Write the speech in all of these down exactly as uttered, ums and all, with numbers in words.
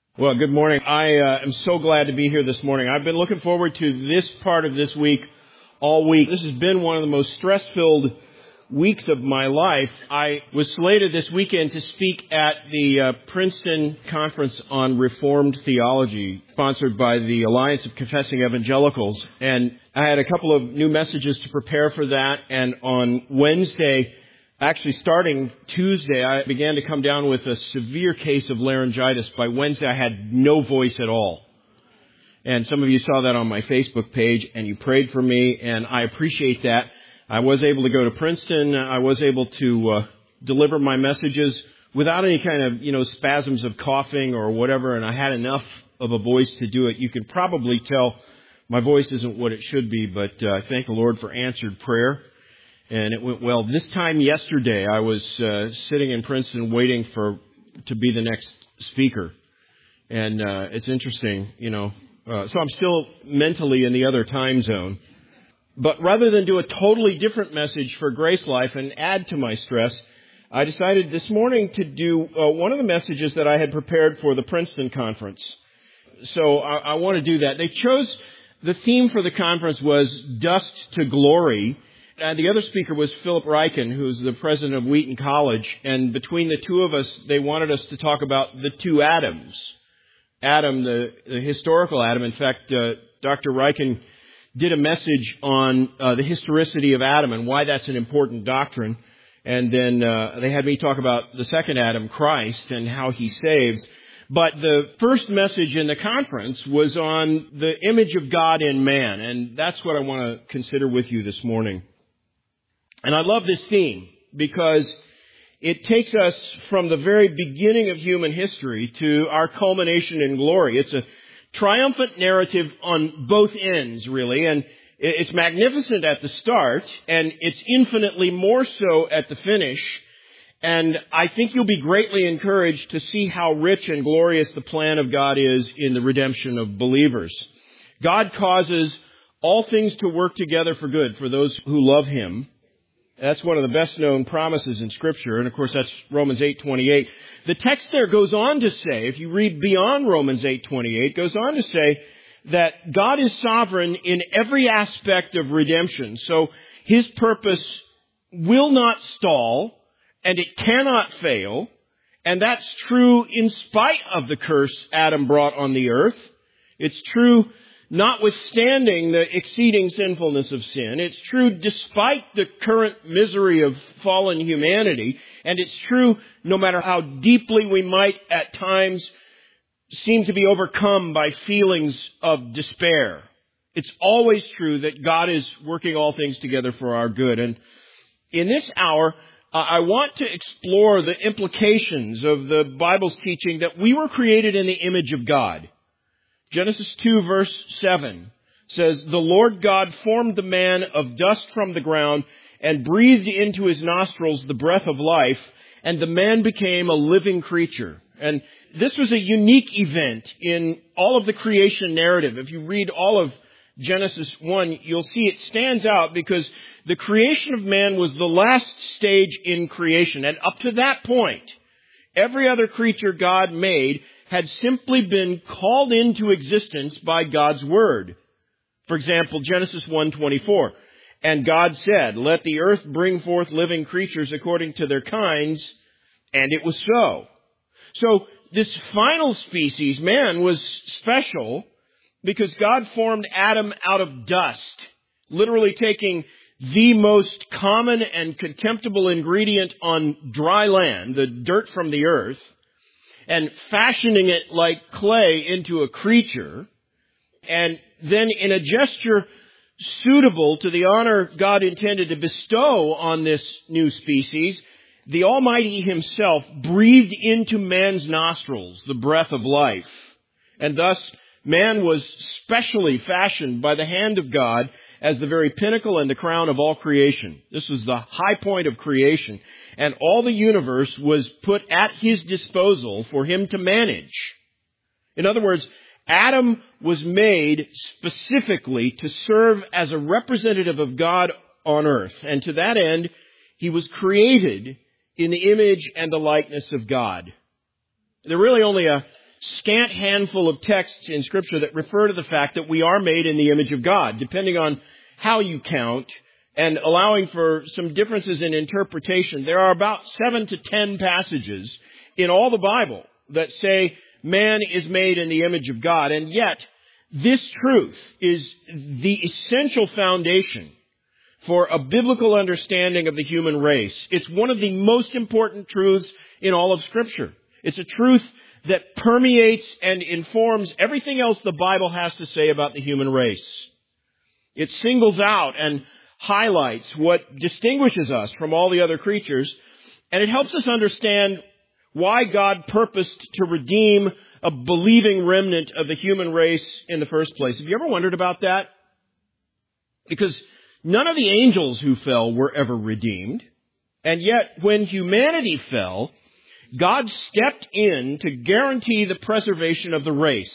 Well, good morning. I uh, am so glad to be here this morning. I've been looking forward to this part of this week all week. This has been one of the most stress-filled weeks of my life. I was slated this weekend to speak at the uh, Princeton Conference on Reformed Theology, sponsored by the Alliance of Confessing Evangelicals. And I had a couple of new messages to prepare for that. And on Wednesday, actually starting Tuesday, I began to come down with a severe case of laryngitis. By Wednesday, I had no voice at all. And some of you saw that on my Facebook page, and you prayed for me, and I appreciate that. I was able to go to Princeton. I was able to uh, deliver my messages without any kind of, you know, spasms of coughing or whatever, and I had enough of a voice to do it. You can probably tell my voice isn't what it should be, but uh, I thank the Lord for answered prayer. And it went well. This time yesterday, I was uh, sitting in Princeton waiting for to be the next speaker. And uh, it's interesting, you know. Uh, so I'm still mentally in the other time zone. But rather than do a totally different message for Grace Life and add to my stress, I decided this morning to do uh, one of the messages that I had prepared for the Princeton conference. So I, I want to do that. They chose, the theme for the conference was Dust to Glory. And the other speaker was Philip Ryken, who's the president of Wheaton College. And between the two of us, they wanted us to talk about the two Adams. Adam, the, the historical Adam. In fact, uh, Doctor Ryken did a message on uh, the historicity of Adam and why that's an important doctrine. And then uh, they had me talk about the second Adam, Christ, and how he saves. But the first message in the conference was on the image of God in man. And that's what I want to consider with you this morning. And I love this theme because it takes us from the very beginning of human history to our culmination in glory. It's a triumphant narrative on both ends, really, and it's magnificent at the start, and it's infinitely more so at the finish. And I think you'll be greatly encouraged to see how rich and glorious the plan of God is in the redemption of believers. God causes all things to work together for good for those who love Him. That's one of the best-known promises in Scripture, and of course that's Romans eight twenty-eight. The text there goes on to say, if you read beyond Romans eight twenty-eight, goes on to say that God is sovereign in every aspect of redemption. So His purpose will not stall, and it cannot fail, and that's true in spite of the curse Adam brought on the earth. It's true notwithstanding the exceeding sinfulness of sin. It's true despite the current misery of fallen humanity. And it's true no matter how deeply we might at times seem to be overcome by feelings of despair. It's always true that God is working all things together for our good. And in this hour, uh, I want to explore the implications of the Bible's teaching that we were created in the image of God. Genesis two verse seven says, "The Lord God formed the man of dust from the ground and breathed into his nostrils the breath of life, and the man became a living creature." And this was a unique event in all of the creation narrative. If you read all of Genesis one, you'll see it stands out because the creation of man was the last stage in creation. And up to that point, every other creature God made had simply been called into existence by God's Word. For example, Genesis one twenty-four, "And God said, let the earth bring forth living creatures according to their kinds, and it was so." So this final species, man, was special because God formed Adam out of dust, literally taking the most common and contemptible ingredient on dry land, the dirt from the earth, and fashioning it like clay into a creature, and then in a gesture suitable to the honor God intended to bestow on this new species, the Almighty Himself breathed into man's nostrils the breath of life. And thus, man was specially fashioned by the hand of God as the very pinnacle and the crown of all creation. This was the high point of creation. And all the universe was put at His disposal for Him to manage. In other words, Adam was made specifically to serve as a representative of God on earth. And to that end, he was created in the image and the likeness of God. There are really only a scant handful of texts in Scripture that refer to the fact that we are made in the image of God, depending on how you count and allowing for some differences in interpretation. There are about seven to ten passages in all the Bible that say man is made in the image of God, and yet this truth is the essential foundation for a biblical understanding of the human race. It's one of the most important truths in all of Scripture. It's a truth that permeates and informs everything else the Bible has to say about the human race. It singles out and highlights what distinguishes us from all the other creatures, and it helps us understand why God purposed to redeem a believing remnant of the human race in the first place. Have you ever wondered about that? Because none of the angels who fell were ever redeemed. And yet, when humanity fell, God stepped in to guarantee the preservation of the race.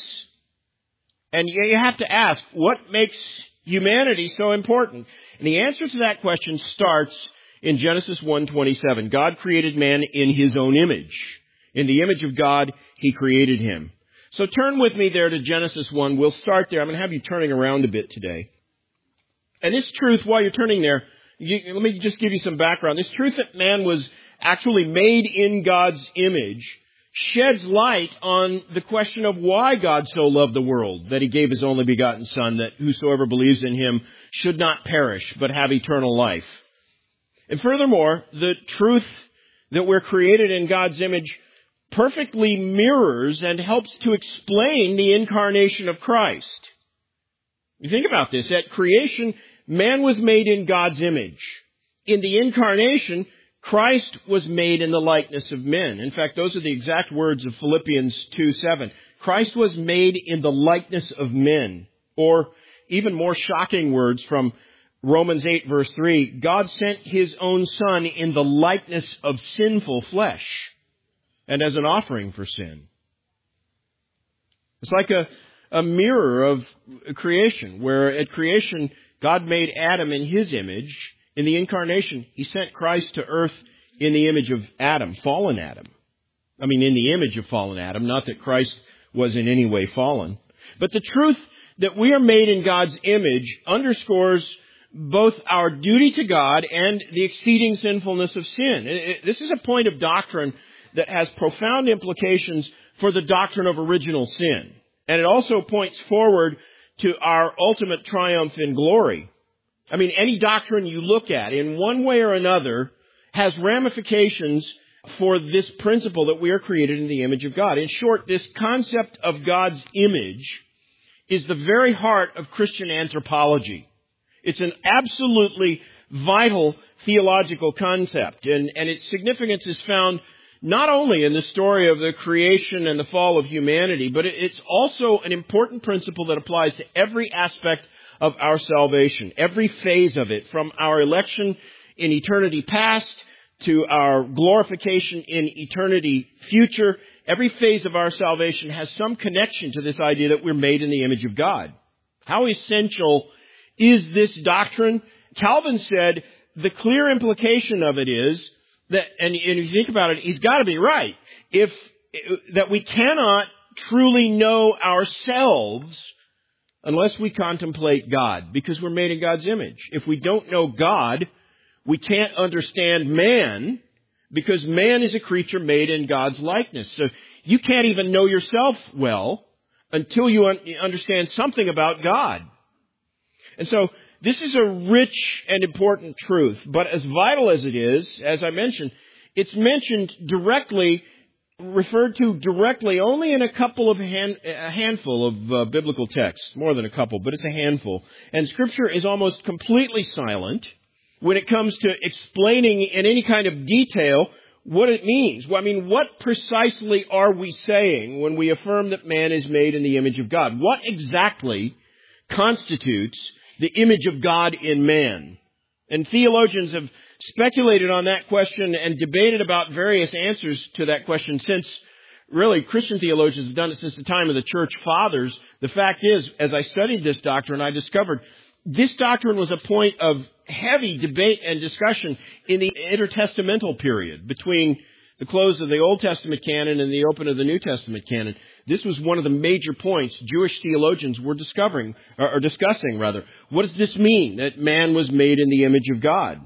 And you have to ask, what makes humanity so important? And the answer to that question starts in Genesis one twenty-seven. God created man in His own image. In the image of God, He created him. So turn with me there to Genesis one. We'll start there. I'm going to have you turning around a bit today. And this truth, while you're turning there, you, let me just give you some background. This truth that man was actually made in God's image sheds light on the question of why God so loved the world, that He gave His only begotten Son, that whosoever believes in Him should not perish, but have eternal life. And furthermore, the truth that we're created in God's image perfectly mirrors and helps to explain the incarnation of Christ. You think about this. At creation, man was made in God's image. In the incarnation, Christ was made in the likeness of men. In fact, those are the exact words of Philippians two seven. Christ was made in the likeness of men. Or even more shocking words from Romans eight verse three. God sent His own Son in the likeness of sinful flesh and as an offering for sin. It's like a, a mirror of creation, where at creation, God made Adam in His image. In the incarnation, He sent Christ to earth in the image of Adam, fallen Adam. I mean, in the image of fallen Adam, not that Christ was in any way fallen. But the truth that we are made in God's image underscores both our duty to God and the exceeding sinfulness of sin. This is a point of doctrine that has profound implications for the doctrine of original sin. And it also points forward to our ultimate triumph in glory. I mean, any doctrine you look at in one way or another has ramifications for this principle that we are created in the image of God. In short, this concept of God's image is the very heart of Christian anthropology. It's an absolutely vital theological concept, and, and its significance is found not only in the story of the creation and the fall of humanity, but it's also an important principle that applies to every aspect of our salvation, every phase of it, from our election in eternity past to our glorification in eternity future. Every phase of our salvation has some connection to this idea that we're made in the image of God. How essential is this doctrine? Calvin said the clear implication of it is that, and, and if you think about it, he's got to be right, if that we cannot truly know ourselves unless we contemplate God, because we're made in God's image. If we don't know God, we can't understand man, because man is a creature made in God's likeness. So you can't even know yourself well until you un- understand something about God. And so this is a rich and important truth, but as vital as it is, as I mentioned, it's mentioned directly, referred to directly only in a couple of hand, a handful of uh, biblical texts, more than a couple, but it's a handful. And Scripture is almost completely silent when it comes to explaining in any kind of detail what it means. Well, I mean, what precisely are we saying when we affirm that man is made in the image of God? What exactly constitutes the image of God in man? And theologians have speculated on that question and debated about various answers to that question since, really, Christian theologians have done it since the time of the church fathers. The fact is, as I studied this doctrine, I discovered this doctrine was a point of heavy debate and discussion in the intertestamental period between the close of the Old Testament canon and the open of the New Testament canon. This was one of the major points Jewish theologians were discovering, or, or discussing rather. What does this mean, that man was made in the image of God?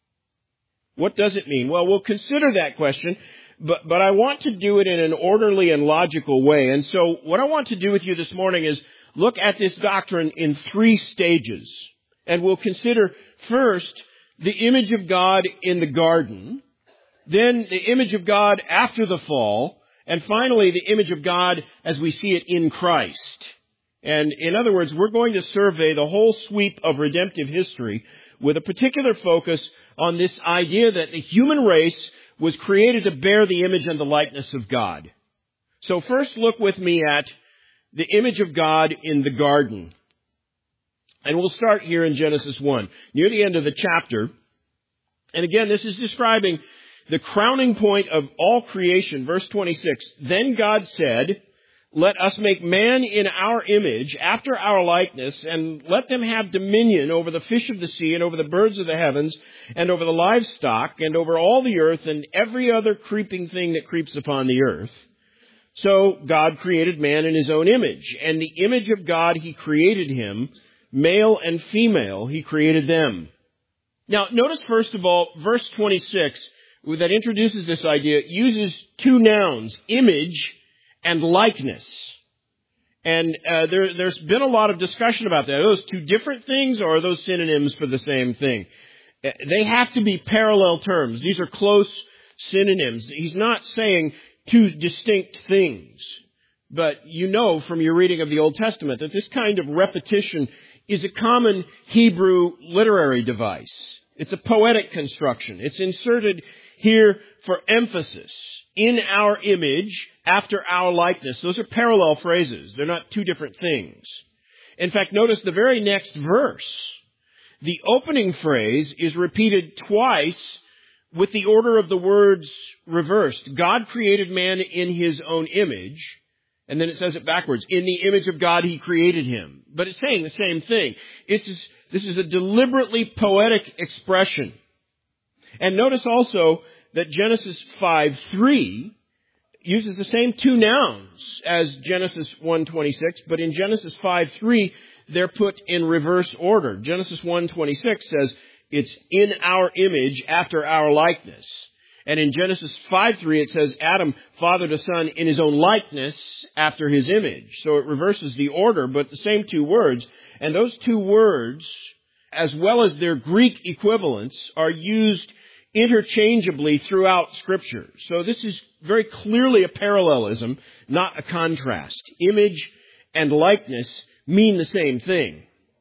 What does it mean? Well, we'll consider that question, but, but I want to do it in an orderly and logical way. And so what I want to do with you this morning is look at this doctrine in three stages. And we'll consider first the image of God in the garden, then the image of God after the fall, and finally the image of God as we see it in Christ. And in other words, we're going to survey the whole sweep of redemptive history with a particular focus on this idea that the human race was created to bear the image and the likeness of God. So first look with me at the image of God in the garden. And we'll start here in Genesis one, near the end of the chapter. And again, this is describing the crowning point of all creation. Verse twenty-six, then God said, let us make man in our image, after our likeness, and let them have dominion over the fish of the sea, and over the birds of the heavens, and over the livestock, and over all the earth, and every other creeping thing that creeps upon the earth. So God created man in his own image, and the image of God he created him, male and female he created them. Now, notice first of all, verse twenty-six, that introduces this idea, uses two nouns, image and likeness. And uh, there, there's been a lot of discussion about that. Are those two different things, or are those synonyms for the same thing? Uh, they have to be parallel terms. These are close synonyms. He's not saying two distinct things. But you know from your reading of the Old Testament that this kind of repetition is a common Hebrew literary device. It's a poetic construction. It's inserted here for emphasis. In our image, after our likeness. Those are parallel phrases. They're not two different things. In fact, notice the very next verse. The opening phrase is repeated twice with the order of the words reversed. God created man in his own image. And then it says it backwards. In the image of God, he created him. But it's saying the same thing. It's just, this is a deliberately poetic expression. And notice also that Genesis five three uses the same two nouns as Genesis one twenty-six, but in Genesis five three, they're put in reverse order. Genesis one twenty-six says, it's in our image after our likeness. And in Genesis five three, it says, Adam fathered a son in his own likeness after his image. So it reverses the order, but the same two words. And those two words, as well as their Greek equivalents, are used interchangeably throughout Scripture. So this is very clearly a parallelism, not a contrast. Image and likeness mean the same thing.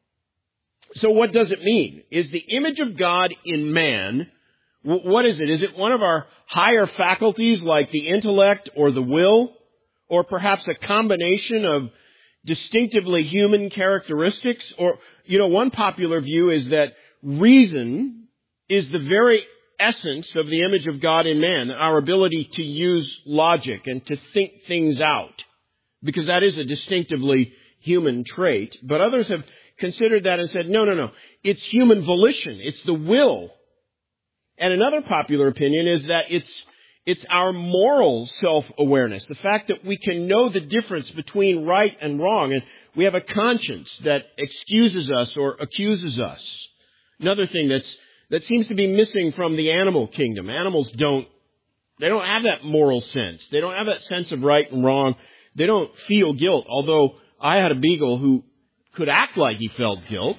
So what does it mean? Is the image of God in man, what is it? Is it one of our higher faculties like the intellect or the will? Or perhaps a combination of distinctively human characteristics? Or, you know, one popular view is that reason is the very essence of the image of God in man, our ability to use logic and to think things out, because that is a distinctively human trait. But others have considered that and said, no, no, no, it's human volition, it's the will. And another popular opinion is that it's it's our moral self-awareness, the fact that we can know the difference between right and wrong, and we have a conscience that excuses us or accuses us. Another thing that's that seems to be missing from the animal kingdom. Animals don't, they don't have that moral sense. They don't have that sense of right and wrong. They don't feel guilt, although I had a beagle who could act like he felt guilt,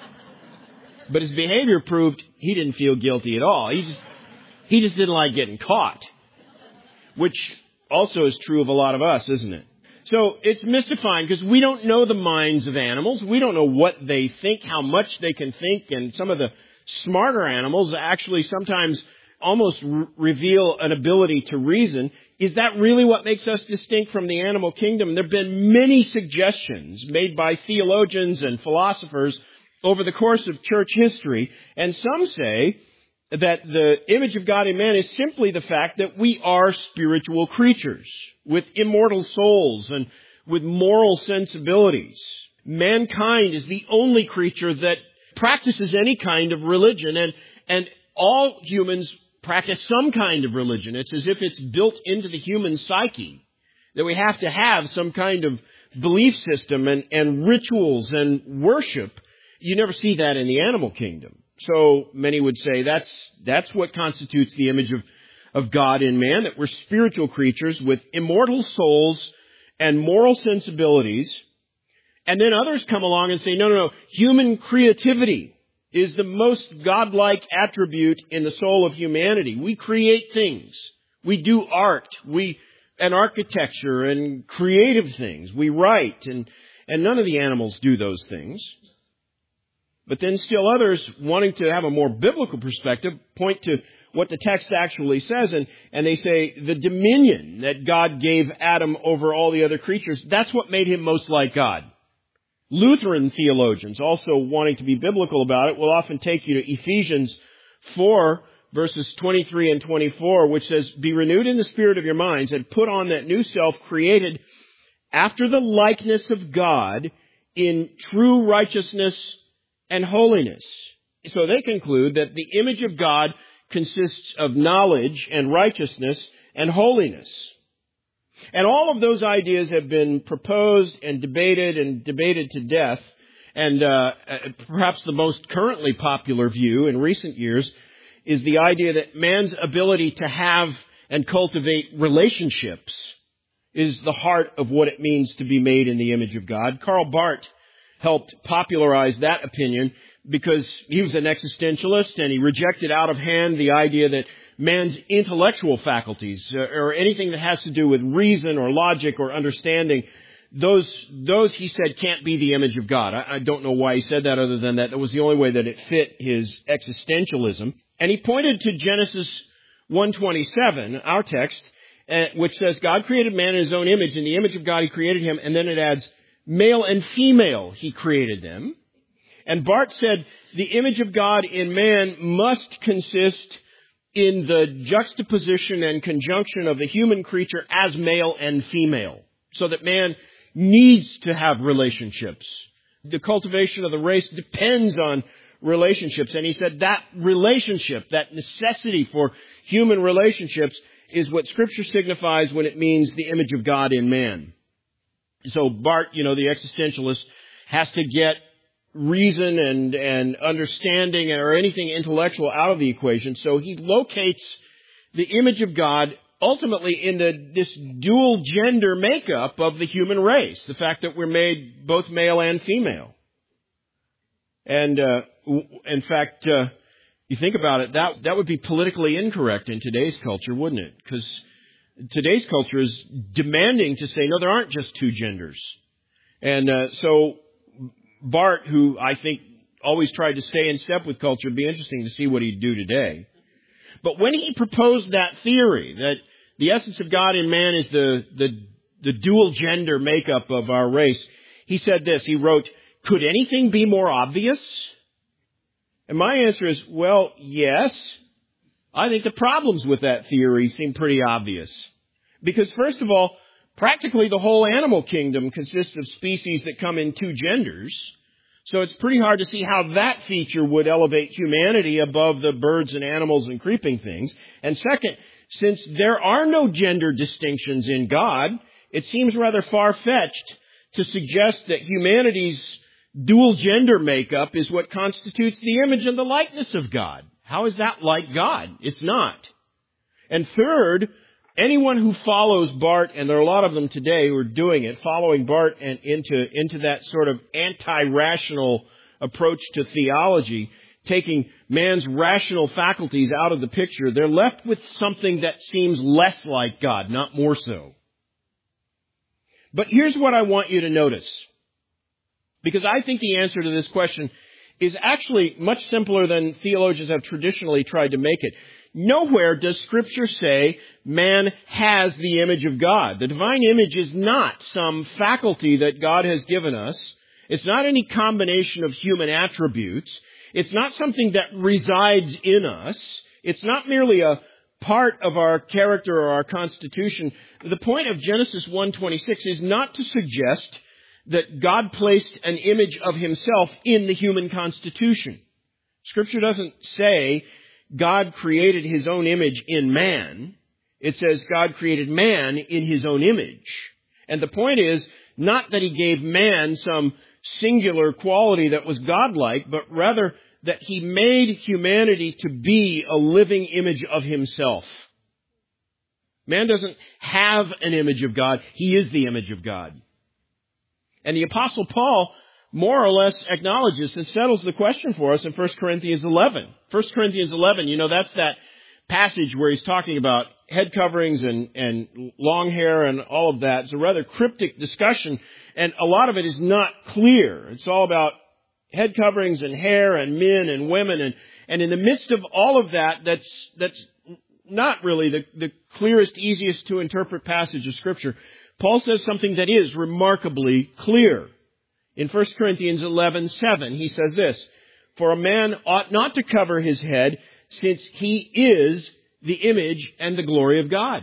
but his behavior proved he didn't feel guilty at all. He just, he just didn't like getting caught, which also is true of a lot of us, isn't it? So it's mystifying because we don't know the minds of animals. We don't know what they think, how much they can think, and some of the smarter animals actually sometimes almost re- reveal an ability to reason. Is that really what makes us distinct from the animal kingdom? There have been many suggestions made by theologians and philosophers over the course of church history, and some say that the image of God in man is simply the fact that we are spiritual creatures with immortal souls and with moral sensibilities. Mankind is the only creature that practices any kind of religion, and, and all humans practice some kind of religion. It's as if it's built into the human psyche that we have to have some kind of belief system and, and rituals and worship. You never see that in the animal kingdom. So many would say that's that's what constitutes the image of, of God in man, that we're spiritual creatures with immortal souls and moral sensibilities. And then others come along and say, no, no, no, human creativity is the most godlike attribute in the soul of humanity. We create things. We do art. We, and architecture and creative things. We write, and, and none of the animals do those things. But then still others, wanting to have a more biblical perspective, point to what the text actually says, and, and they say the dominion that God gave Adam over all the other creatures, that's what made him most like God. Lutheran theologians, also wanting to be biblical about it, will often take you to Ephesians four, verses twenty-three and twenty-four, which says, "Be renewed in the spirit of your minds, and put on that new self created after the likeness of God in true righteousness and holiness." So they conclude that the image of God consists of knowledge and righteousness and holiness. And all of those ideas have been proposed and debated and debated to death. And uh, perhaps the most currently popular view in recent years is the idea that man's ability to have and cultivate relationships is the heart of what it means to be made in the image of God. Karl Barth helped popularize that opinion because he was an existentialist, and he rejected out of hand the idea that man's intellectual faculties, uh, or anything that has to do with reason or logic or understanding, those, those he said can't be the image of God. I, I don't know why he said that, other than that that was the only way that it fit his existentialism. And he pointed to Genesis one twenty-seven, our text, uh, which says, "God created man in his own image. In the image of God he created him." And then it adds, "Male and female he created them." And Barth said, the image of God in man must consist in the juxtaposition and conjunction of the human creature as male and female, so that man needs to have relationships. The cultivation of the race depends on relationships. And he said that relationship, that necessity for human relationships, is what Scripture signifies when it means the image of God in man. So Barth, you know, the existentialist, has to get reason and, and understanding or anything intellectual out of the equation. So he locates the image of God ultimately in the, this dual gender makeup of the human race. The fact that we're made both male and female. And, uh, in fact, uh, you think about it, that, that would be politically incorrect in today's culture, wouldn't it? Because today's culture is demanding to say, no, there aren't just two genders. And, uh, so, Barth, who I think always tried to stay in step with culture, it'd be interesting to see what he'd do today. But when he proposed that theory, that the essence of God in man is the, the, the dual gender makeup of our race, he said this, he wrote, "Could anything be more obvious?" And my answer is, well, yes. I think the problems with that theory seem pretty obvious. Because first of all, practically the whole animal kingdom consists of species that come in two genders. So it's pretty hard to see how that feature would elevate humanity above the birds and animals and creeping things. And second, since there are no gender distinctions in God, it seems rather far-fetched to suggest that humanity's dual gender makeup is what constitutes the image and the likeness of God. How is that like God? It's not. And third, anyone who follows Barth, and there are a lot of them today who are doing it, following Barth and into, into that sort of anti-rational approach to theology, taking man's rational faculties out of the picture, they're left with something that seems less like God, not more so. But here's what I want you to notice, because I think the answer to this question is actually much simpler than theologians have traditionally tried to make it. Nowhere does Scripture say man has the image of God. The divine image is not some faculty that God has given us. It's not any combination of human attributes. It's not something that resides in us. It's not merely a part of our character or our constitution. The point of Genesis one twenty-six is not to suggest that God placed an image of himself in the human constitution. Scripture doesn't say God created His own image in man. It says God created man in His own image. And the point is not that He gave man some singular quality that was godlike, but rather that He made humanity to be a living image of Himself. Man doesn't have an image of God. He is the image of God. And the Apostle Paul more or less acknowledges and settles the question for us in First Corinthians eleven. First Corinthians eleven, you know, that's that passage where he's talking about head coverings and, and long hair and all of that. It's a rather cryptic discussion, and a lot of it is not clear. It's all about head coverings and hair and men and women, and, and in the midst of all of that, that's that's not really the, the clearest, easiest to interpret passage of Scripture. Paul says something that is remarkably clear. In First Corinthians eleven seven, he says this, "For a man ought not to cover his head, since he is the image and the glory of God."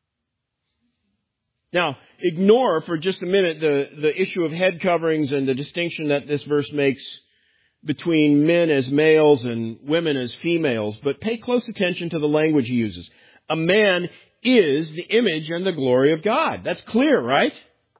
Now, ignore for just a minute the, the issue of head coverings and the distinction that this verse makes between men as males and women as females, but pay close attention to the language he uses. A man is the image and the glory of God. That's clear, right?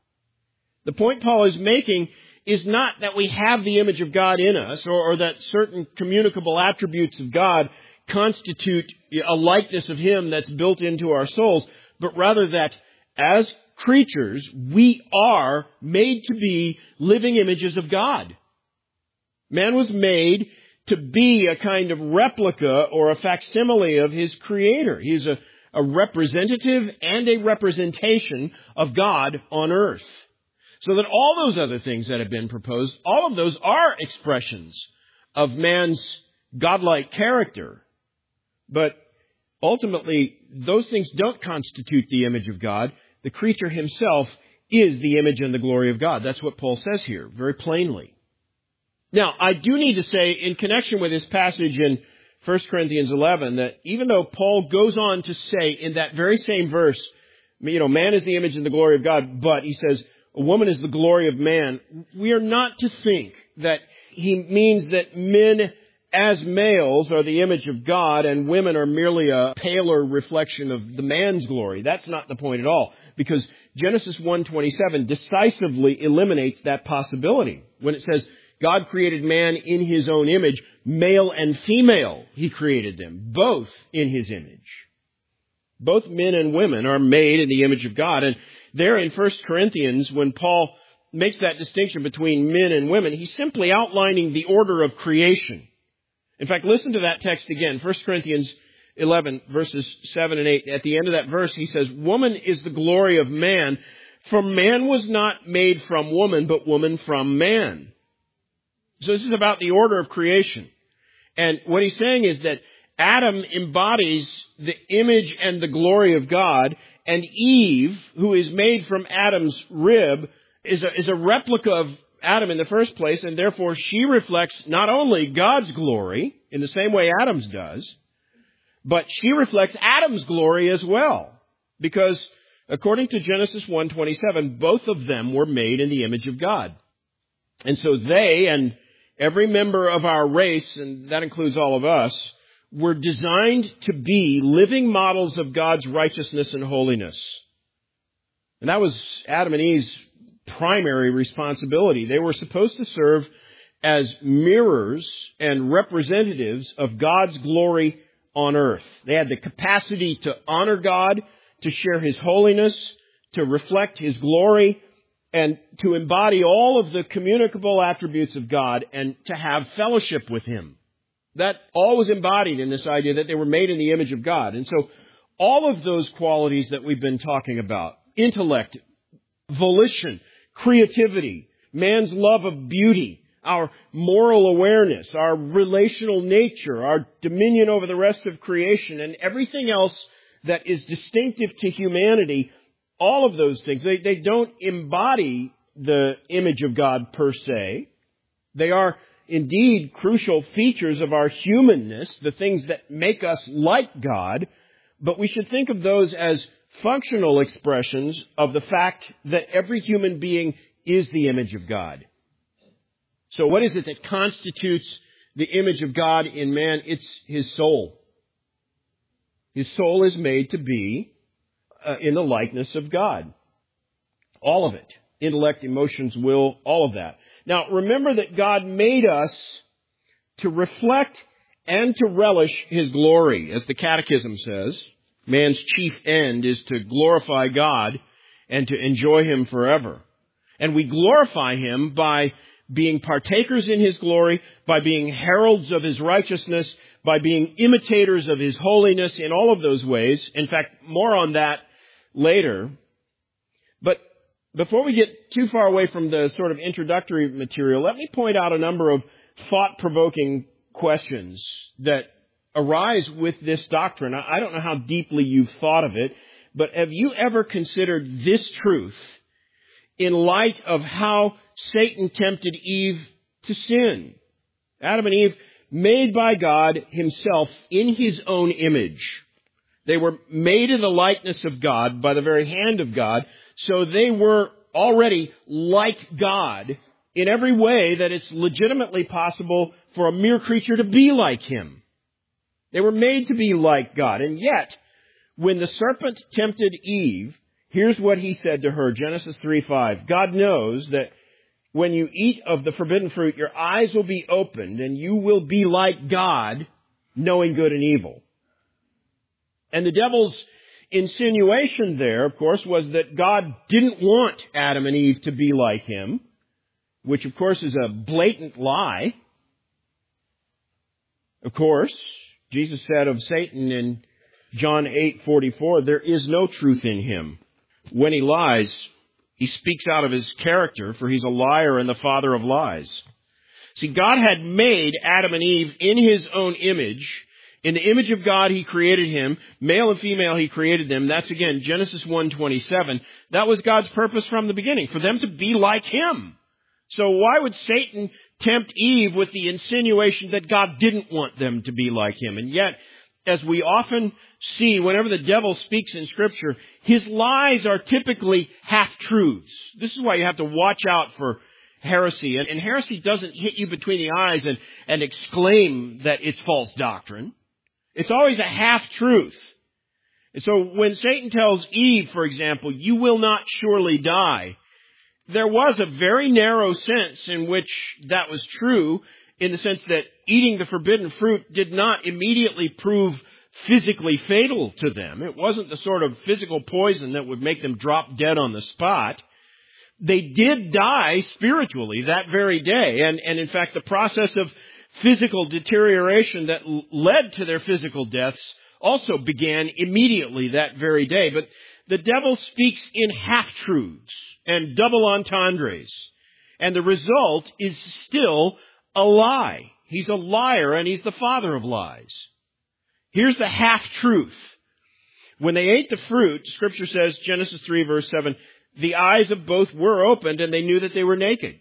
The point Paul is making is not that we have the image of God in us, or, or that certain communicable attributes of God constitute a likeness of Him that's built into our souls, but rather that as creatures, we are made to be living images of God. Man was made to be a kind of replica or a facsimile of his Creator. He's a, a representative and a representation of God on earth. So that all those other things that have been proposed, all of those are expressions of man's godlike character. But ultimately, those things don't constitute the image of God. The creature himself is the image and the glory of God. That's what Paul says here, very plainly. Now, I do need to say, in connection with this passage in First Corinthians eleven, that even though Paul goes on to say in that very same verse, you know, man is the image and the glory of God, but he says, a woman is the glory of man, we are not to think that he means that men as males are the image of God and women are merely a paler reflection of the man's glory. That's not the point at all, because Genesis one twenty-seven decisively eliminates that possibility. When it says God created man in His own image, male and female He created them, both in His image. Both men and women are made in the image of God. And there in First Corinthians, when Paul makes that distinction between men and women, he's simply outlining the order of creation. In fact, listen to that text again. First Corinthians eleven, verses seven and eight. At the end of that verse, he says, "Woman is the glory of man, for man was not made from woman, but woman from man." So this is about the order of creation. And what he's saying is that Adam embodies the image and the glory of God, and Eve, who is made from Adam's rib, is a, is a replica of Adam in the first place, and therefore she reflects not only God's glory, in the same way Adam's does, but she reflects Adam's glory as well. Because according to Genesis one twenty-seven, both of them were made in the image of God. And so they, and every member of our race, and that includes all of us, were designed to be living models of God's righteousness and holiness. And that was Adam and Eve's primary responsibility. They were supposed to serve as mirrors and representatives of God's glory on earth. They had the capacity to honor God, to share His holiness, to reflect His glory, and to embody all of the communicable attributes of God and to have fellowship with Him. That all was embodied in this idea that they were made in the image of God. And so all of those qualities that we've been talking about, intellect, volition, creativity, man's love of beauty, our moral awareness, our relational nature, our dominion over the rest of creation, and everything else that is distinctive to humanity, all of those things, they, they don't embody the image of God per se. They are indeed crucial features of our humanness, the things that make us like God, but we should think of those as functional expressions of the fact that every human being is the image of God. So what is it that constitutes the image of God in man? It's his soul. His soul is made to be uh, in the likeness of God. All of it. Intellect, emotions, will, all of that. Now, remember that God made us to reflect and to relish His glory. As the Catechism says, man's chief end is to glorify God and to enjoy Him forever. And we glorify Him by being partakers in His glory, by being heralds of His righteousness, by being imitators of His holiness in all of those ways. In fact, more on that later. But before we get too far away from the sort of introductory material, let me point out a number of thought-provoking questions that arise with this doctrine. I don't know how deeply you've thought of it, but have you ever considered this truth in light of how Satan tempted Eve to sin? Adam and Eve, made by God Himself in His own image. They were made in the likeness of God by the very hand of God, so they were already like God in every way that it's legitimately possible for a mere creature to be like Him. They were made to be like God. And yet, when the serpent tempted Eve, here's what he said to her, Genesis three five. God knows that when you eat of the forbidden fruit, your eyes will be opened and you will be like God, knowing good and evil. And the devil's insinuation there, of course, was that God didn't want Adam and Eve to be like Him, which, of course, is a blatant lie. Of course, Jesus said of Satan in John eight forty-four, there is no truth in him. When he lies, he speaks out of his character, for he's a liar and the father of lies. See, God had made Adam and Eve in His own image. In the image of God, He created him. Male and female, He created them. That's, again, Genesis one twenty-seven. That was God's purpose from the beginning, for them to be like Him. So why would Satan tempt Eve with the insinuation that God didn't want them to be like Him? And yet, as we often see, whenever the devil speaks in Scripture, his lies are typically half-truths. This is why you have to watch out for heresy. And, and heresy doesn't hit you between the eyes and, and exclaim that it's false doctrine. It's always a half-truth. And so when Satan tells Eve, for example, you will not surely die, there was a very narrow sense in which that was true, in the sense that eating the forbidden fruit did not immediately prove physically fatal to them. It wasn't the sort of physical poison that would make them drop dead on the spot. They did die spiritually that very day. And, and in fact, the process of physical deterioration that led to their physical deaths also began immediately that very day. But the devil speaks in half-truths and double entendres. And the result is still a lie. He's a liar and he's the father of lies. Here's the half-truth. When they ate the fruit, Scripture says, Genesis three verse seven, the eyes of both were opened and they knew that they were naked.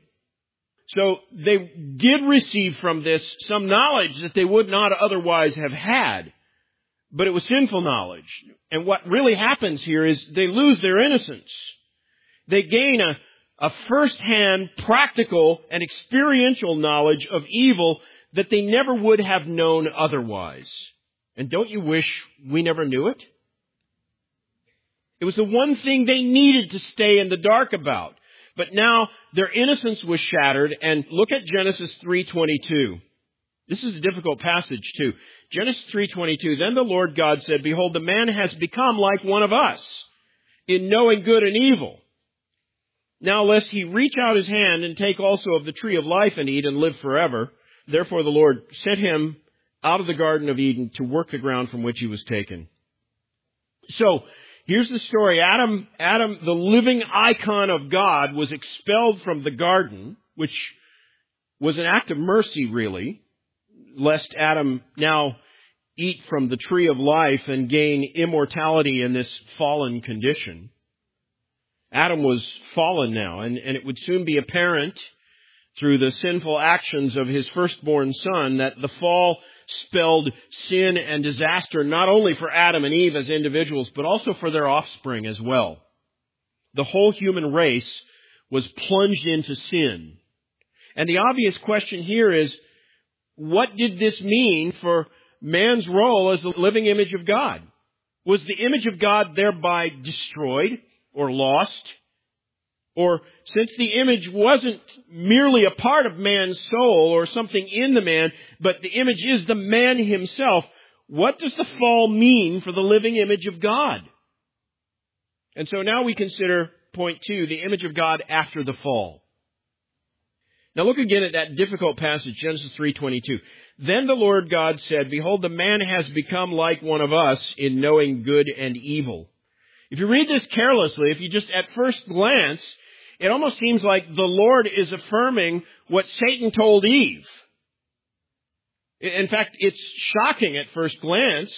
So they did receive from this some knowledge that they would not otherwise have had. But it was sinful knowledge. And what really happens here is they lose their innocence. They gain a, a first-hand, practical, and experiential knowledge of evil that they never would have known otherwise. And don't you wish we never knew it? It was the one thing they needed to stay in the dark about. But now their innocence was shattered. And look at Genesis three twenty-two. This is a difficult passage too. Genesis three twenty-two, then the Lord God said, behold, the man has become like one of us in knowing good and evil. Now lest he reach out his hand and take also of the tree of life and eat and live forever. Therefore the Lord sent him out of the Garden of Eden to work the ground from which he was taken. So, here's the story. Adam, Adam, the living icon of God, was expelled from the garden, which was an act of mercy, really, lest Adam now eat from the tree of life and gain immortality in this fallen condition. Adam was fallen now, and, and it would soon be apparent through the sinful actions of his firstborn son that the fall spelled sin and disaster not only for Adam and Eve as individuals, but also for their offspring as well. The whole human race was plunged into sin. And the obvious question here is, what did this mean for man's role as the living image of God? Was the image of God thereby destroyed or lost? Or since the image wasn't merely a part of man's soul or something in the man, but the image is the man himself, what does the fall mean for the living image of God? And so now we consider point two, the image of God after the fall. Now look again at that difficult passage, Genesis three twenty-two. Then the Lord God said, behold, the man has become like one of us in knowing good and evil. If you read this carelessly, if you just at first glance, it almost seems like the Lord is affirming what Satan told Eve. In fact, it's shocking at first glance.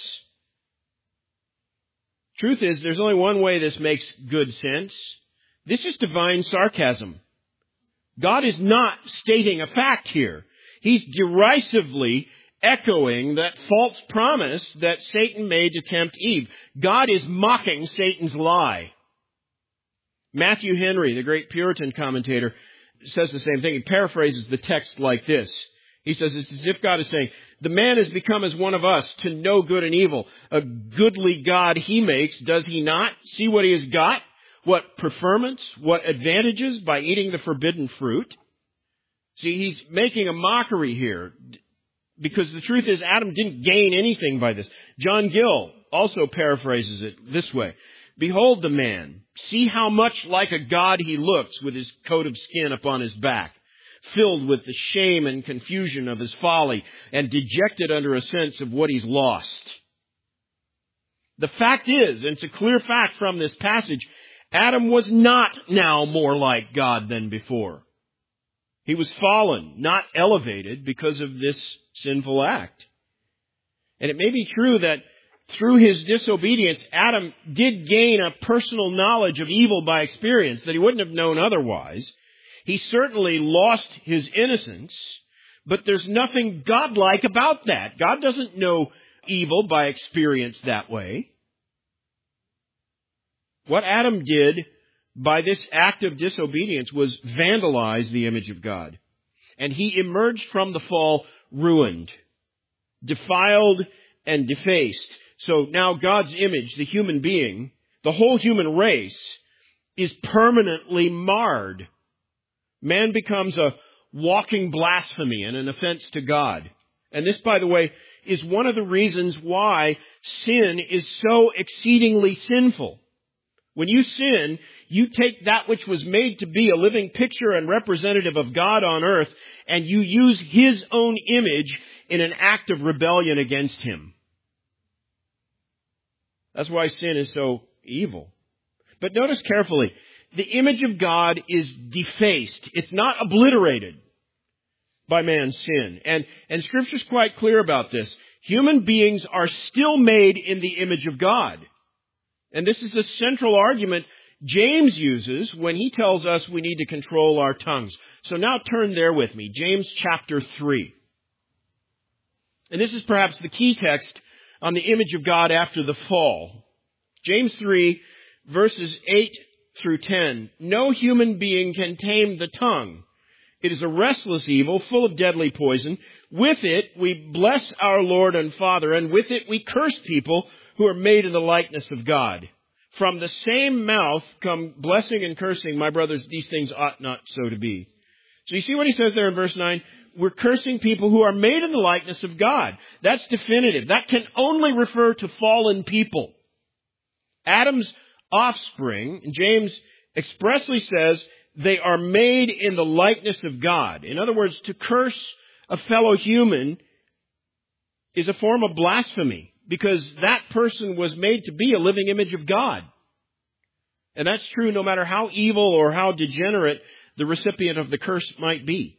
Truth is, there's only one way this makes good sense. This is divine sarcasm. God is not stating a fact here. He's derisively echoing that false promise that Satan made to tempt Eve. God is mocking Satan's lie. Matthew Henry, the great Puritan commentator, says the same thing. He paraphrases the text like this. He says it's as if God is saying, the man has become as one of us to know good and evil. A goodly God he makes, does he not? See what he has got? What preferments, what advantages by eating the forbidden fruit? See, he's making a mockery here, because the truth is Adam didn't gain anything by this. John Gill also paraphrases it this way. Behold the man, see how much like a god he looks with his coat of skin upon his back, filled with the shame and confusion of his folly, and dejected under a sense of what he's lost. The fact is, and it's a clear fact from this passage, Adam was not now more like God than before. He was fallen, not elevated because of this sinful act. And it may be true that through his disobedience, Adam did gain a personal knowledge of evil by experience that he wouldn't have known otherwise. He certainly lost his innocence, but there's nothing godlike about that. God doesn't know evil by experience that way. What Adam did by this act of disobedience was vandalize the image of God. And he emerged from the fall ruined, defiled, and defaced. So now God's image, the human being, the whole human race, is permanently marred. Man becomes a walking blasphemy and an offense to God. And this, by the way, is one of the reasons why sin is so exceedingly sinful. When you sin, you take that which was made to be a living picture and representative of God on earth, and you use His own image in an act of rebellion against Him. That's why sin is so evil. But notice carefully, the image of God is defaced. It's not obliterated by man's sin. And, and Scripture's quite clear about this. Human beings are still made in the image of God. And this is the central argument James uses when he tells us we need to control our tongues. So now turn there with me. James chapter three. And this is perhaps the key text on the image of God after the fall. James three, verses eight through ten. No human being can tame the tongue. It is a restless evil, full of deadly poison. With it we bless our Lord and Father, and with it we curse people who are made in the likeness of God. From the same mouth come blessing and cursing. My brothers, these things ought not so to be. So you see what he says there in verse nine? We're cursing people who are made in the likeness of God. That's definitive. That can only refer to fallen people. Adam's offspring, James expressly says, they are made in the likeness of God. In other words, to curse a fellow human is a form of blasphemy, because that person was made to be a living image of God. And that's true no matter how evil or how degenerate the recipient of the curse might be.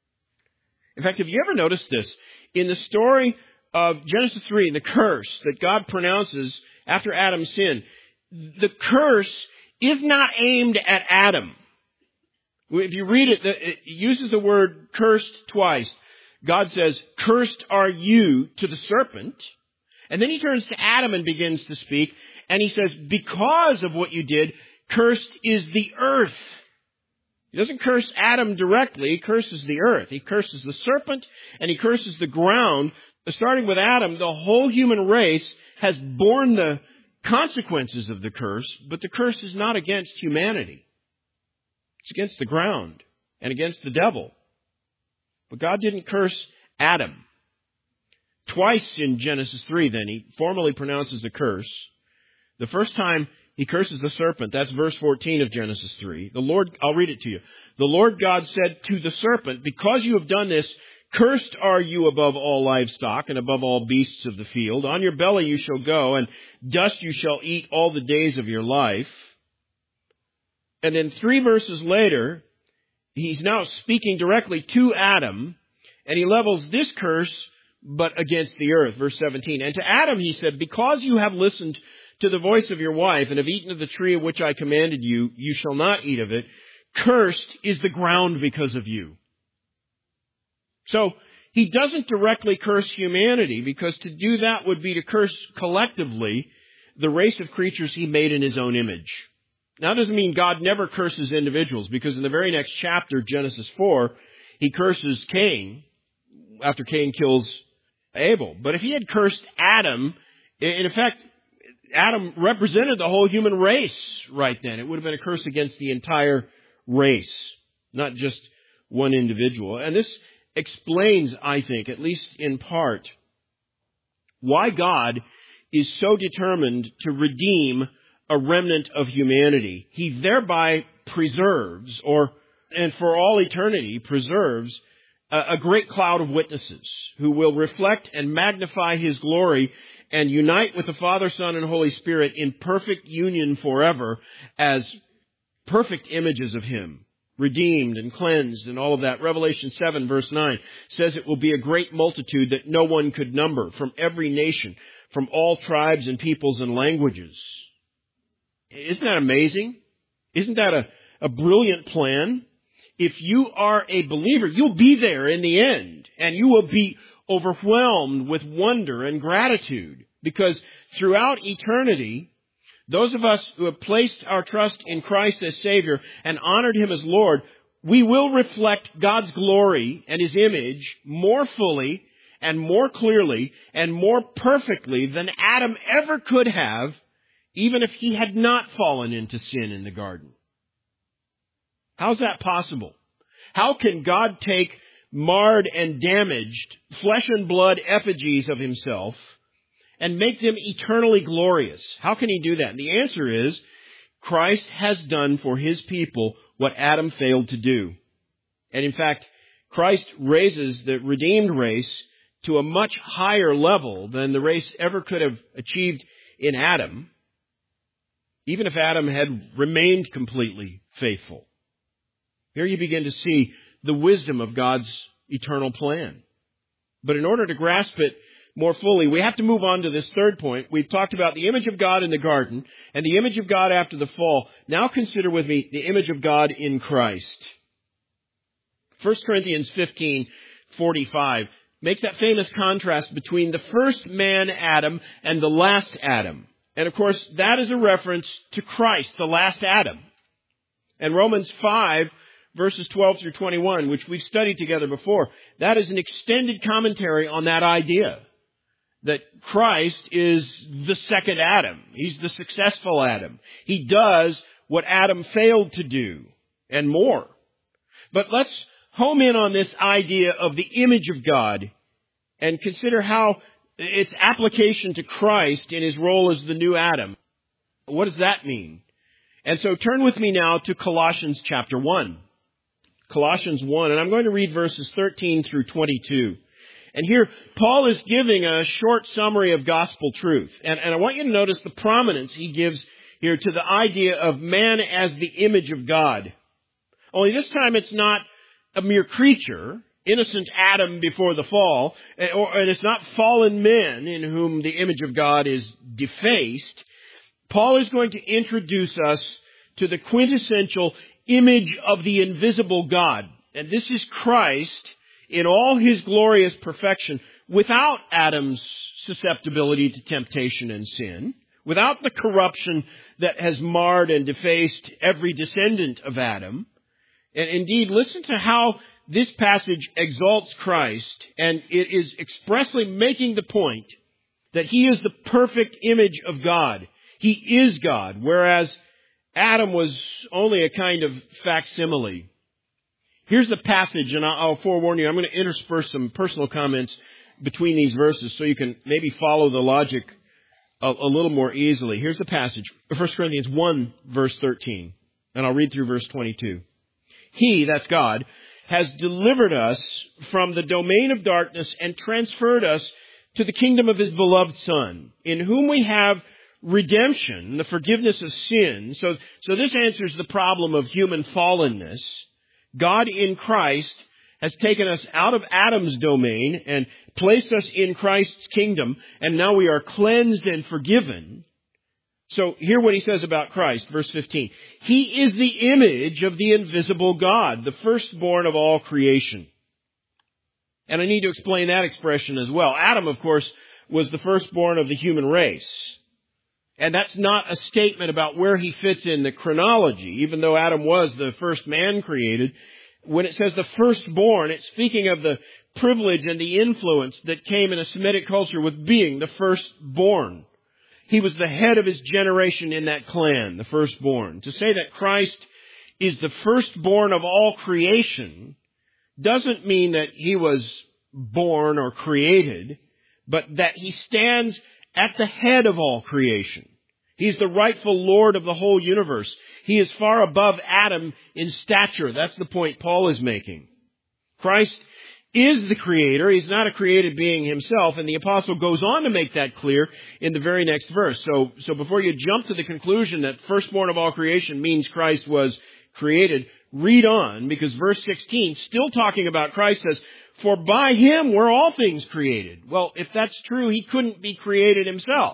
In fact, have you ever noticed this? In the story of Genesis three, the curse that God pronounces after Adam's sin, the curse is not aimed at Adam. If you read it, it uses the word cursed twice. God says, cursed are you to the serpent. And then he turns to Adam and begins to speak. And he says, because of what you did, cursed is the earth. He doesn't curse Adam directly. He curses the earth. He curses the serpent and he curses the ground. Starting with Adam, the whole human race has borne the consequences of the curse, but the curse is not against humanity. It's against the ground and against the devil. But God didn't curse Adam. Twice in Genesis three, then, he formally pronounces a curse. The first time he curses the serpent, that's verse fourteen of Genesis three. The Lord, I'll read it to you. The Lord God said to the serpent, because you have done this, cursed are you above all livestock and above all beasts of the field. On your belly you shall go, and dust you shall eat all the days of your life. And then three verses later, he's now speaking directly to Adam, and he levels this curse, but against the earth. Verse seventeen. And to Adam he said, because you have listened to the voice of your wife and have eaten of the tree of which I commanded you, you shall not eat of it. Cursed is the ground because of you. So he doesn't directly curse humanity, because to do that would be to curse collectively the race of creatures he made in his own image. Now, that doesn't mean God never curses individuals, because in the very next chapter, Genesis four, he curses Cain after Cain kills Abel. But if he had cursed Adam, in effect, Adam represented the whole human race right then. It would have been a curse against the entire race, not just one individual. And this explains, I think, at least in part, why God is so determined to redeem a remnant of humanity. He thereby preserves, or, and for all eternity, preserves a, a great cloud of witnesses who will reflect and magnify His glory and unite with the Father, Son, and Holy Spirit in perfect union forever as perfect images of Him, redeemed and cleansed and all of that. Revelation seven verse nine says it will be a great multitude that no one could number, from every nation, from all tribes and peoples and languages. Isn't that amazing? Isn't that a, a brilliant plan? If you are a believer, you'll be there in the end, and you will be overwhelmed with wonder and gratitude, because throughout eternity, those of us who have placed our trust in Christ as Savior and honored Him as Lord, we will reflect God's glory and His image more fully and more clearly and more perfectly than Adam ever could have, even if he had not fallen into sin in the garden. How's that possible? How can God take marred and damaged flesh and blood effigies of Himself and make them eternally glorious? How can He do that? And the answer is, Christ has done for His people what Adam failed to do. And in fact, Christ raises the redeemed race to a much higher level than the race ever could have achieved in Adam, even if Adam had remained completely faithful. Here you begin to see the wisdom of God's eternal plan. But in order to grasp it more fully, we have to move on to this third point. We've talked about the image of God in the garden and the image of God after the fall. Now consider with me the image of God in Christ. First Corinthians fifteen forty-five makes that famous contrast between the first man, Adam, and the last Adam. And of course, that is a reference to Christ, the last Adam. And Romans five verses twelve through twenty-one, which we've studied together before, that is an extended commentary on that idea that Christ is the second Adam. He's the successful Adam. He does what Adam failed to do and more. But let's home in on this idea of the image of God and consider how its application to Christ in His role as the new Adam. What does that mean? And so turn with me now to Colossians chapter one. Colossians one, and I'm going to read verses thirteen through twenty-two. And here, Paul is giving a short summary of gospel truth. And, and I want you to notice the prominence he gives here to the idea of man as the image of God. Only this time it's not a mere creature, innocent Adam before the fall, or, and it's not fallen men in whom the image of God is defaced. Paul is going to introduce us to the quintessential image of the invisible God. And this is Christ in all His glorious perfection, without Adam's susceptibility to temptation and sin, without the corruption that has marred and defaced every descendant of Adam. And indeed, listen to how this passage exalts Christ, and it is expressly making the point that He is the perfect image of God. He is God, whereas Adam was only a kind of facsimile. Here's the passage, and I'll forewarn you, I'm going to intersperse some personal comments between these verses so you can maybe follow the logic a, a little more easily. Here's the passage, First Corinthians one, verse thirteen, and I'll read through verse twenty-two. He, that's God, has delivered us from the domain of darkness and transferred us to the kingdom of His beloved Son, in whom we have redemption, the forgiveness of sin. So, so this answers the problem of human fallenness. God in Christ has taken us out of Adam's domain and placed us in Christ's kingdom, and now we are cleansed and forgiven. So hear what he says about Christ, verse fifteen. He is the image of the invisible God, the firstborn of all creation. And I need to explain that expression as well. Adam, of course, was the firstborn of the human race. And that's not a statement about where he fits in the chronology, even though Adam was the first man created. When it says the firstborn, it's speaking of the privilege and the influence that came in a Semitic culture with being the firstborn. He was the head of his generation in that clan, the firstborn. To say that Christ is the firstborn of all creation doesn't mean that he was born or created, but that he stands at the head of all creation. He's the rightful Lord of the whole universe. He is far above Adam in stature. That's the point Paul is making. Christ is the creator. He's not a created being himself, and the apostle goes on to make that clear in the very next verse. So, so before you jump to the conclusion that firstborn of all creation means Christ was created, read on, because verse sixteen, still talking about Christ, says, for by him were all things created. Well, if that's true, he couldn't be created himself.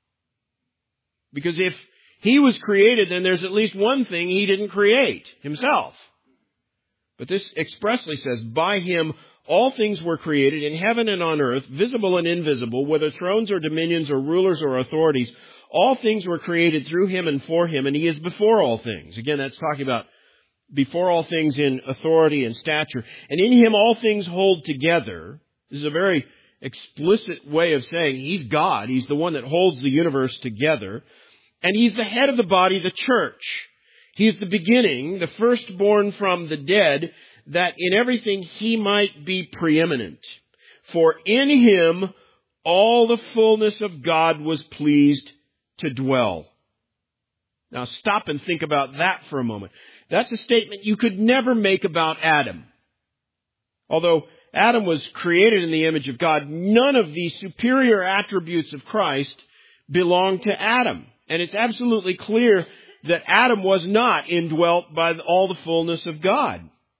Because if he was created, then there's at least one thing he didn't create himself. But this expressly says, by him all things were created in heaven and on earth, visible and invisible, whether thrones or dominions or rulers or authorities. All things were created through him and for him, and he is before all things. Again, that's talking about before all things in authority and stature. And in him all things hold together. This is a very explicit way of saying he's God. He's the one that holds the universe together. And he's the head of the body, the church. He is the beginning, the firstborn from the dead, that in everything he might be preeminent. For in him all the fullness of God was pleased to dwell. Now stop and think about that for a moment. That's a statement you could never make about Adam. Although Adam was created in the image of God, none of these superior attributes of Christ belong to Adam. And it's absolutely clear that Adam was not indwelt by all the fullness of God.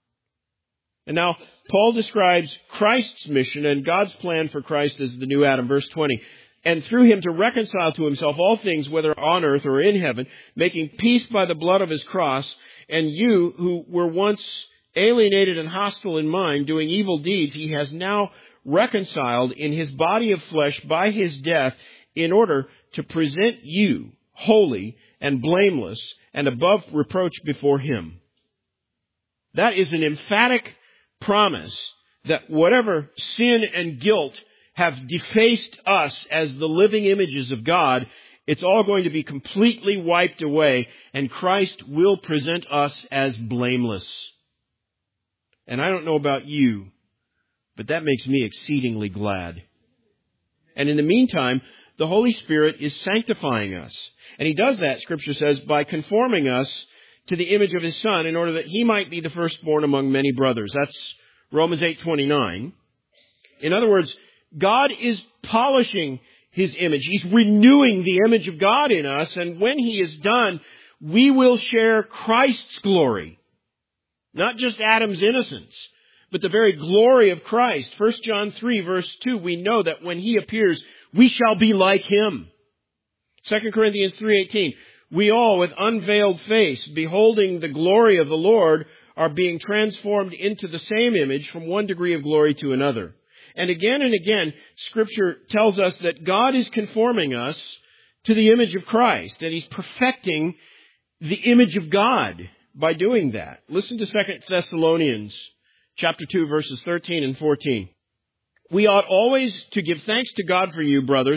And now, Paul describes Christ's mission and God's plan for Christ as the new Adam, verse twenty. And through him to reconcile to himself all things, whether on earth or in heaven, making peace by the blood of his cross. And you, who were once alienated and hostile in mind, doing evil deeds, he has now reconciled in his body of flesh by his death, in order to present you holy and blameless and above reproach before him. That is an emphatic promise that whatever sin and guilt have defaced us as the living images of God, it's all going to be completely wiped away, and Christ will present us as blameless. And I don't know about you, but that makes me exceedingly glad. And in the meantime, the Holy Spirit is sanctifying us. And he does that, Scripture says, by conforming us to the image of his Son in order that he might be the firstborn among many brothers. That's Romans eight twenty-nine. In other words, God is polishing his image. He's renewing the image of God in us. And when he is done, we will share Christ's glory. Not just Adam's innocence, but the very glory of Christ. First John three, verse two, we know that when he appears, we shall be like him. Second Corinthians three eighteen, we all with unveiled face, beholding the glory of the Lord, are being transformed into the same image from one degree of glory to another. And again and again, Scripture tells us that God is conforming us to the image of Christ, and he's perfecting the image of God by doing that. Listen to Second Thessalonians chapter two, verses thirteen and fourteen. We ought always to give thanks to God for you, brothers,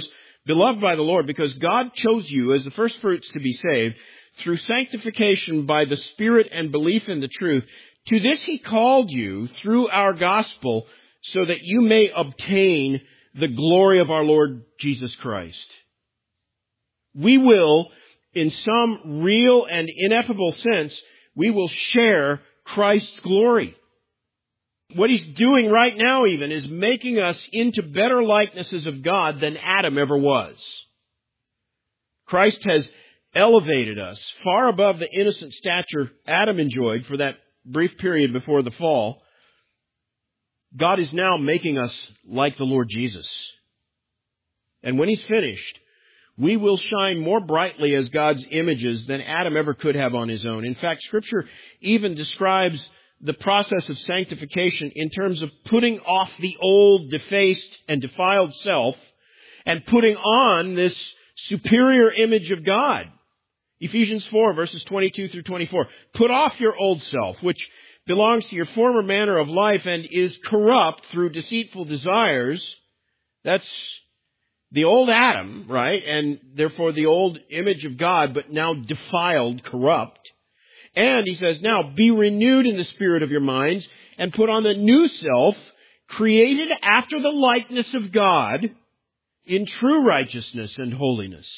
beloved by the Lord, because God chose you as the first fruits to be saved through sanctification by the Spirit and belief in the truth. To this He called you through our gospel so that you may obtain the glory of our Lord Jesus Christ. We will, in some real and ineffable sense, we will share Christ's glory. What He's doing right now even is making us into better likenesses of God than Adam ever was. Christ has elevated us far above the innocent stature Adam enjoyed for that brief period before the fall. God is now making us like the Lord Jesus. And when He's finished, we will shine more brightly as God's images than Adam ever could have on his own. In fact, Scripture even describes the process of sanctification in terms of putting off the old, defaced, and defiled self and putting on this superior image of God. Ephesians four, verses twenty-two through twenty-four. Put off your old self, which belongs to your former manner of life and is corrupt through deceitful desires. That's the old Adam, right? And therefore the old image of God, but now defiled, corrupt. And he says, now be renewed in the spirit of your minds and put on the new self, created after the likeness of God in true righteousness and holiness.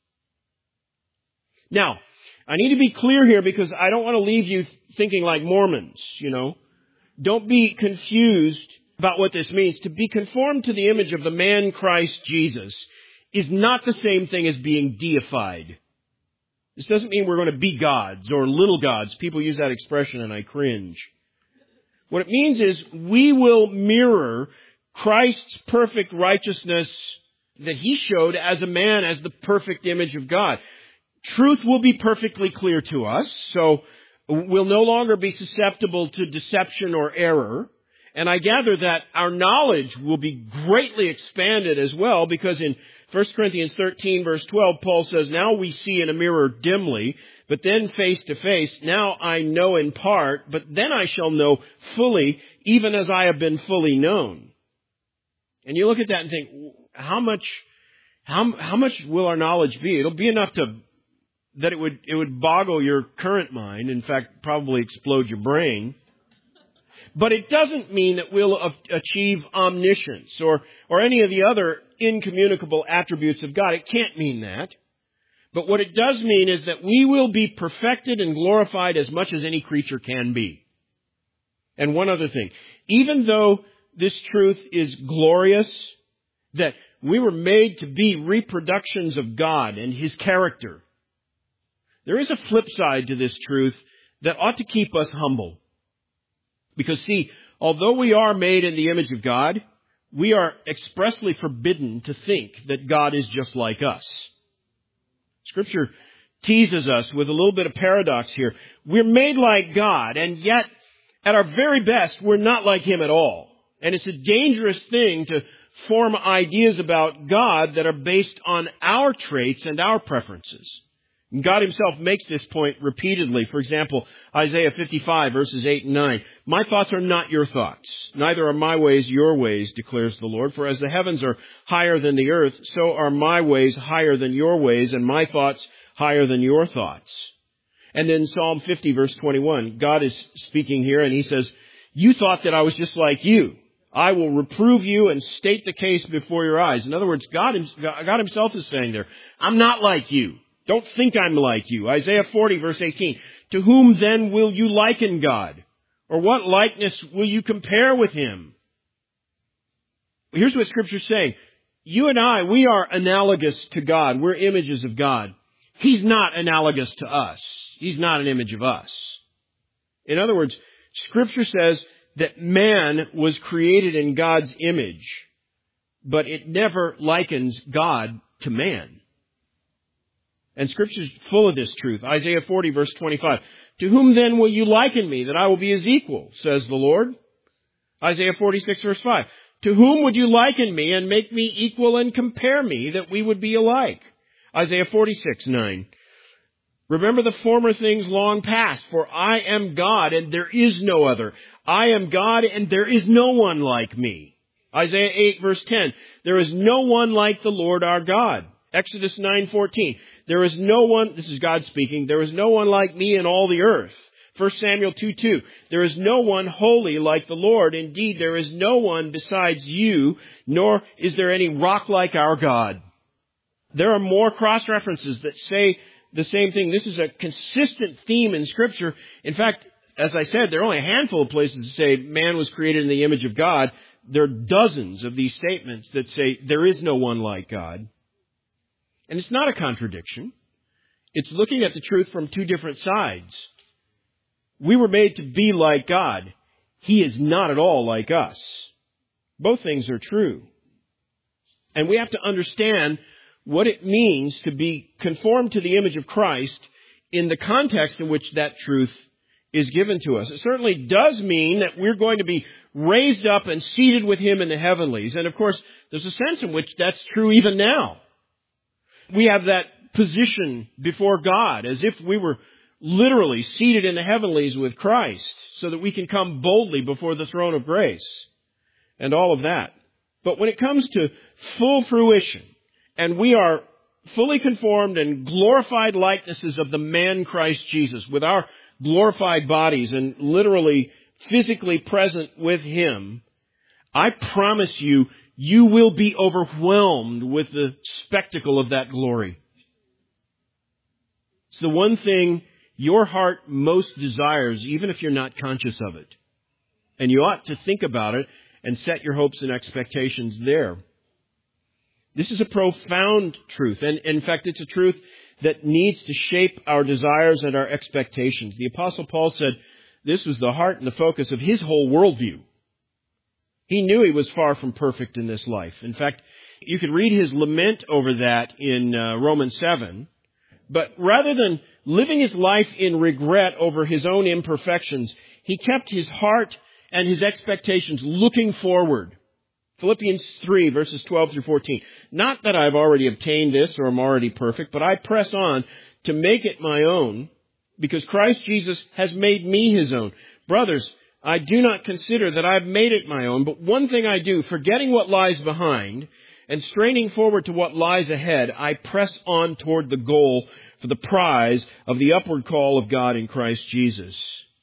Now, I need to be clear here because I don't want to leave you thinking like Mormons, you know. Don't be confused about what this means. To be conformed to the image of the man Christ Jesus is not the same thing as being deified. This doesn't mean we're going to be gods or little gods. People use that expression and I cringe. What it means is we will mirror Christ's perfect righteousness that He showed as a man, as the perfect image of God. Truth will be perfectly clear to us, so we'll no longer be susceptible to deception or error. And I gather that our knowledge will be greatly expanded as well, because in First Corinthians thirteen, verse twelve, Paul says, now we see in a mirror dimly, but then face to face. Now I know in part, but then I shall know fully, even as I have been fully known. And you look at that and think, how much, how, how much will our knowledge be? It'll be enough to, that it would, it would boggle your current mind. In fact, probably explode your brain. But it doesn't mean that we'll achieve omniscience or, or any of the other incommunicable attributes of God. It can't mean that. But what it does mean is that we will be perfected and glorified as much as any creature can be. And one other thing, even though this truth is glorious, that we were made to be reproductions of God and His character, there is a flip side to this truth that ought to keep us humble. Because see, although we are made in the image of God, we are expressly forbidden to think that God is just like us. Scripture teases us with a little bit of paradox here. We're made like God, and yet, at our very best, we're not like Him at all. And it's a dangerous thing to form ideas about God that are based on our traits and our preferences. God Himself makes this point repeatedly. For example, Isaiah fifty-five, verses eight and nine. My thoughts are not your thoughts, neither are my ways your ways, declares the Lord. For as the heavens are higher than the earth, so are my ways higher than your ways, and my thoughts higher than your thoughts. And then Psalm fifty, verse twenty-one, God is speaking here, and He says, you thought that I was just like you. I will reprove you and state the case before your eyes. In other words, God, God Himself is saying there, I'm not like you. Don't think I'm like you. Isaiah forty, verse eighteen. To whom then will you liken God? Or what likeness will you compare with Him? Here's what Scripture's saying. You and I, we are analogous to God. We're images of God. He's not analogous to us. He's not an image of us. In other words, Scripture says that man was created in God's image, but it never likens God to man. And Scripture is full of this truth. Isaiah forty, verse twenty-five. To whom then will you liken me, that I will be His equal, says the Lord? Isaiah forty-six, verse five. To whom would you liken me and make me equal and compare me, that we would be alike? Isaiah forty-six, nine. Remember the former things long past, for I am God and there is no other. I am God and there is no one like me. Isaiah eight verse ten, there is no one like the Lord our God. Exodus nine fourteen, there is no one, this is God speaking, there is no one like me in all the earth. First Samuel two two, there is no one holy like the Lord. Indeed, there is no one besides you, nor is there any rock like our God. There are more cross-references that say the same thing. This is a consistent theme in Scripture. In fact, as I said, there are only a handful of places that say man was created in the image of God. There are dozens of these statements that say there is no one like God. And it's not a contradiction. It's looking at the truth from two different sides. We were made to be like God. He is not at all like us. Both things are true. And we have to understand what it means to be conformed to the image of Christ in the context in which that truth is given to us. It certainly does mean that we're going to be raised up and seated with Him in the heavenlies. And of course, there's a sense in which that's true even now. We have that position before God as if we were literally seated in the heavenlies with Christ so that we can come boldly before the throne of grace and all of that. But when it comes to full fruition, and we are fully conformed and glorified likenesses of the man Christ Jesus with our glorified bodies and literally physically present with Him, I promise you, you will be overwhelmed with the spectacle of that glory. It's the one thing your heart most desires, even if you're not conscious of it. And you ought to think about it and set your hopes and expectations there. This is a profound truth. And in fact, it's a truth that needs to shape our desires and our expectations. The Apostle Paul said this was the heart and the focus of his whole worldview. He knew he was far from perfect in this life. In fact, you could read his lament over that in uh, Romans seven. But rather than living his life in regret over his own imperfections, he kept his heart and his expectations looking forward. Philippians three, verses twelve through fourteen. Not that I've already obtained this or am already perfect, but I press on to make it my own, because Christ Jesus has made me His own. Brothers, I do not consider that I've made it my own, but one thing I do, forgetting what lies behind and straining forward to what lies ahead, I press on toward the goal for the prize of the upward call of God in Christ Jesus.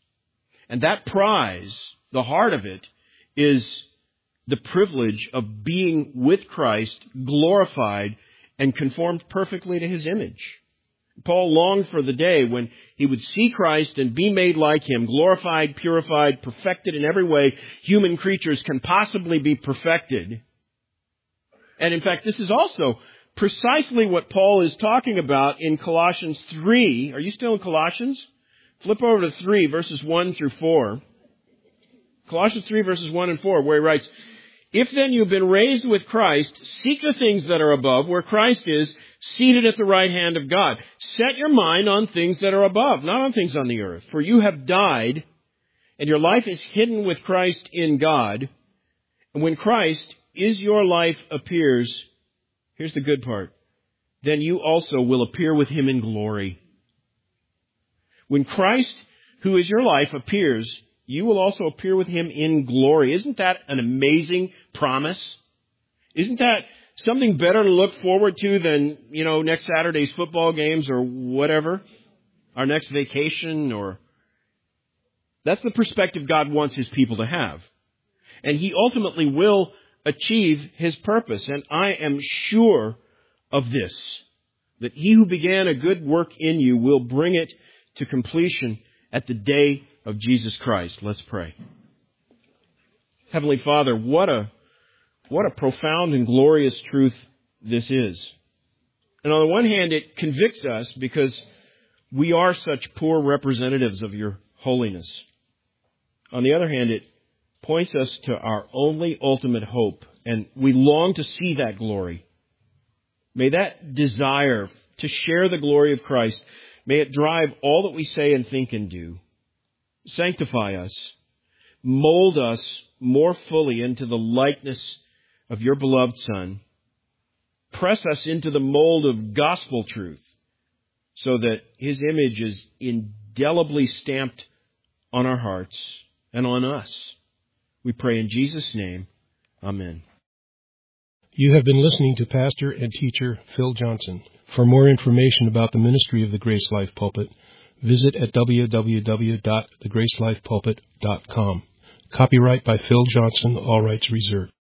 And that prize, the heart of it, is the privilege of being with Christ, glorified and conformed perfectly to His image. Paul longed for the day when he would see Christ and be made like Him, glorified, purified, perfected in every way human creatures can possibly be perfected. And in fact, this is also precisely what Paul is talking about in Colossians three. Are you still in Colossians? Flip over to three, verses one through four. Colossians three, verses one and four, where he writes, if then you've been raised with Christ, seek the things that are above, where Christ is, seated at the right hand of God. Set your mind on things that are above, not on things on the earth. For you have died, and your life is hidden with Christ in God. And when Christ is your life appears, here's the good part, then you also will appear with Him in glory. When Christ, who is your life, appears, you will also appear with Him in glory. Isn't that an amazing promise? Isn't that something better to look forward to than, you know, next Saturday's football games or whatever? Our next vacation or... That's the perspective God wants His people to have. And He ultimately will achieve His purpose. And I am sure of this, that He who began a good work in you will bring it to completion at the day of Jesus Christ. Let's pray. Heavenly Father, what a what a profound and glorious truth this is. And on the one hand, it convicts us because we are such poor representatives of Your holiness. On the other hand, it points us to our only ultimate hope, and we long to see that glory. May that desire to share the glory of Christ, may it drive all that we say and think and do. Sanctify us, mold us more fully into the likeness of Your beloved Son. Press us into the mold of gospel truth so that His image is indelibly stamped on our hearts and on us. We pray in Jesus' name. Amen. You have been listening to Pastor and Teacher Phil Johnson. For more information about the ministry of the Grace Life Pulpit, visit at w w w dot the grace life pulpit dot com. Copyright by Phil Johnson, all rights reserved.